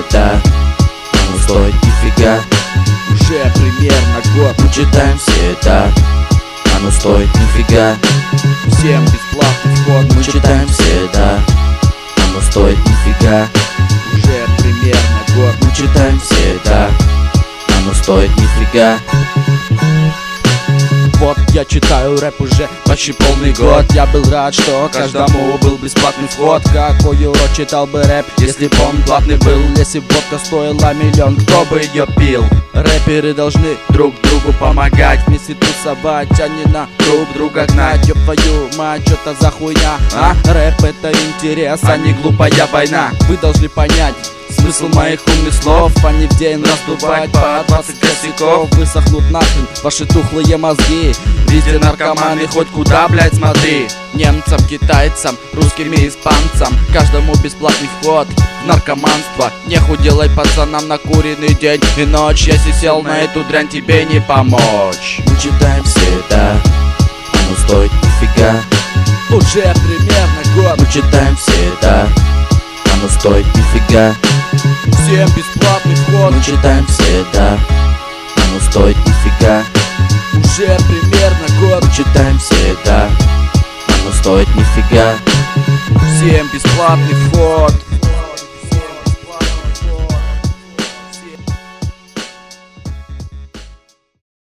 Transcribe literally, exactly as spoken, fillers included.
всегда, оно стоит нифига. Уже примерно год Мы читаем всегда, оно стоит нифига. всем бесплатный вход. Мы читаем всегда, оно стоит нифига. Уже примерно год Мы читаем всегда, оно стоит нифига. Вот я читаю рэп уже почти полный год. Я был рад, что каждому был бесплатный вход. Какой урод читал бы рэп, если б он платный был? Если б водка стоила миллион, кто бы ее пил? Рэперы должны друг другу помогать, вместе тусовать, а не на друг друга гнать. Ёб твою мать, что-то за хуйня, а? Рэп это интерес, а не глупая война. Вы должны понять смысл моих умных слов, а не в день раздувать по двадцать косяков. Высохнут нахрен ваши тухлые мозги. Везде наркоманы, хоть куда, блять, смотри. Немцам, китайцам, русским и испанцам, каждому бесплатный вход в наркоманство. Нехуй делать пацанам накуренный день и ночь. Если сел на эту дрянь, тебе не помочь. Мы читаем всегда, оно стоит нифига. Уже примерно год Мы читаем всегда, оно стоит нифига. всем бесплатный вход. Мы читаем всегда, оно стоит нифига. Уже примерно год Мы читаем всегда, оно стоит нифига. всем бесплатный вход.